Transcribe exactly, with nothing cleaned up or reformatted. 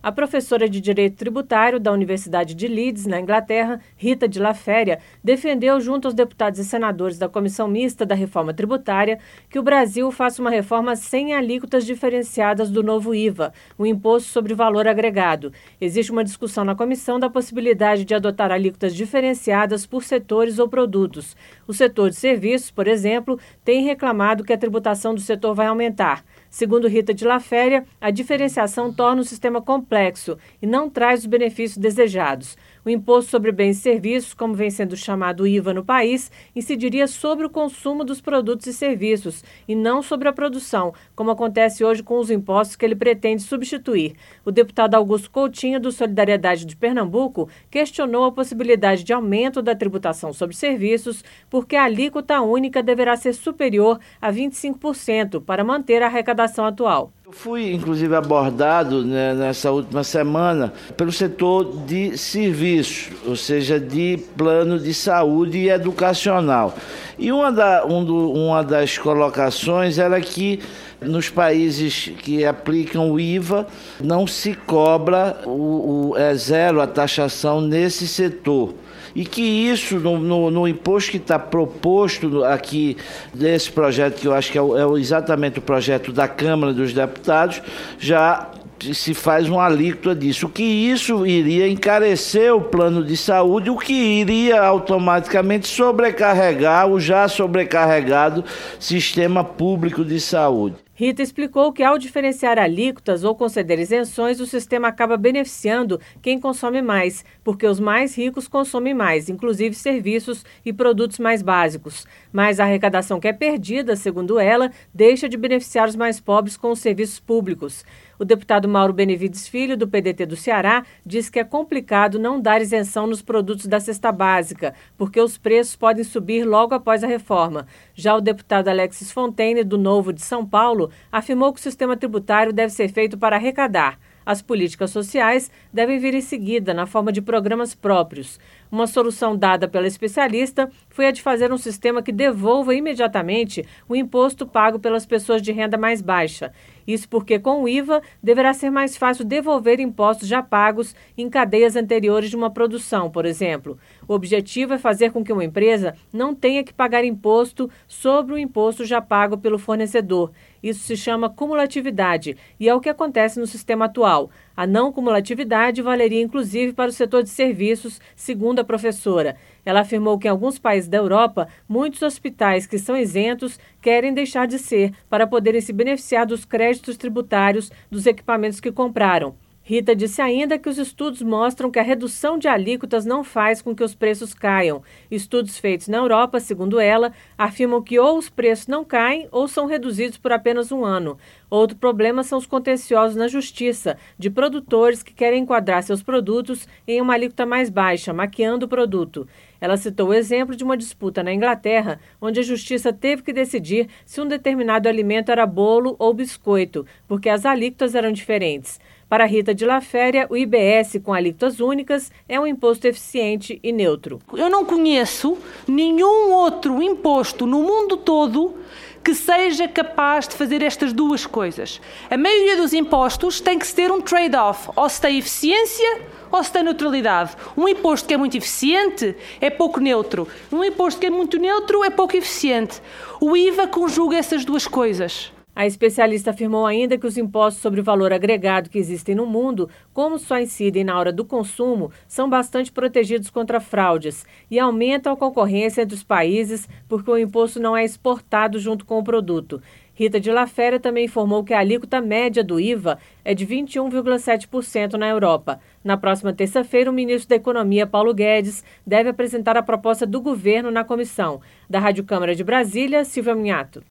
A professora de Direito Tributário da Universidade de Leeds, na Inglaterra, Rita de La Féria, defendeu junto aos deputados e senadores da Comissão Mista da Reforma Tributária que o Brasil faça uma reforma sem alíquotas diferenciadas do novo I V A, o Imposto sobre Valor Agregado. Existe uma discussão na comissão da possibilidade de adotar alíquotas diferenciadas por setores ou produtos. O setor de serviços, por exemplo, tem reclamado que a tributação do setor vai aumentar. Segundo Rita de La Féria, a diferenciação torna o sistema complexo e não traz os benefícios desejados. O Imposto sobre Bens e Serviços, como vem sendo chamado I V A no país, incidiria sobre o consumo dos produtos e serviços e não sobre a produção, como acontece hoje com os impostos que ele pretende substituir. O deputado Augusto Coutinho, do Solidariedade de Pernambuco, questionou a possibilidade de aumento da tributação sobre serviços, porque a alíquota única deverá ser superior a vinte e cinco por cento para manter a arrecadação atual. Eu fui, inclusive, abordado, né, nessa última semana pelo setor de serviços, ou seja, de plano de saúde e educacional. E uma, da, um do, uma das colocações era que nos países que aplicam o I V A não se cobra, o, o, é zero a taxação nesse setor. E que isso, no, no, no imposto que está proposto aqui, desse projeto, que eu acho que é, o, é exatamente o projeto da Câmara dos Deputados, já se faz uma alíquota disso. O que isso iria encarecer o plano de saúde, o que iria automaticamente sobrecarregar o já sobrecarregado sistema público de saúde. Rita explicou que, ao diferenciar alíquotas ou conceder isenções, o sistema acaba beneficiando quem consome mais, porque os mais ricos consomem mais, inclusive serviços e produtos mais básicos. Mas a arrecadação que é perdida, segundo ela, deixa de beneficiar os mais pobres com os serviços públicos. O deputado Mauro Benevides Filho, do P D T do Ceará, diz que é complicado não dar isenção nos produtos da cesta básica, porque os preços podem subir logo após a reforma. Já o deputado Alexis Fontaine, do Novo de São Paulo, afirmou que o sistema tributário deve ser feito para arrecadar. As políticas sociais devem vir em seguida, na forma de programas próprios. Uma solução dada pela especialista foi a de fazer um sistema que devolva imediatamente o imposto pago pelas pessoas de renda mais baixa. Isso porque, com o I V A, deverá ser mais fácil devolver impostos já pagos em cadeias anteriores de uma produção, por exemplo. O objetivo é fazer com que uma empresa não tenha que pagar imposto sobre o imposto já pago pelo fornecedor. Isso se chama cumulatividade e é o que acontece no sistema atual. A não cumulatividade valeria inclusive para o setor de serviços, segundo a professora. Ela afirmou que em alguns países da Europa, muitos hospitais que são isentos querem deixar de ser para poderem se beneficiar dos créditos tributários dos equipamentos que compraram. Rita disse ainda que os estudos mostram que a redução de alíquotas não faz com que os preços caiam. Estudos feitos na Europa, segundo ela, afirmam que ou os preços não caem ou são reduzidos por apenas um ano. Outro problema são os contenciosos na justiça, de produtores que querem enquadrar seus produtos em uma alíquota mais baixa, maquiando o produto. Ela citou o exemplo de uma disputa na Inglaterra, onde a justiça teve que decidir se um determinado alimento era bolo ou biscoito, porque as alíquotas eram diferentes. Para Rita de La Féria, o I B S com alíquotas únicas é um imposto eficiente e neutro. Eu não conheço nenhum outro imposto no mundo todo que seja capaz de fazer estas duas coisas. A maioria dos impostos tem que ter um trade-off, ou se tem eficiência ou se tem neutralidade. Um imposto que é muito eficiente é pouco neutro. Um imposto que é muito neutro é pouco eficiente. O I V A conjuga essas duas coisas. A especialista afirmou ainda que os impostos sobre valor agregado que existem no mundo, como só incidem na hora do consumo, são bastante protegidos contra fraudes e aumentam a concorrência entre os países porque o imposto não é exportado junto com o produto. Rita de La Féria também informou que a alíquota média do I V A é de vinte e um vírgula sete por cento na Europa. Na próxima terça-feira, o ministro da Economia, Paulo Guedes, deve apresentar a proposta do governo na comissão. Da Rádio Câmara de Brasília, Silvia Minhato.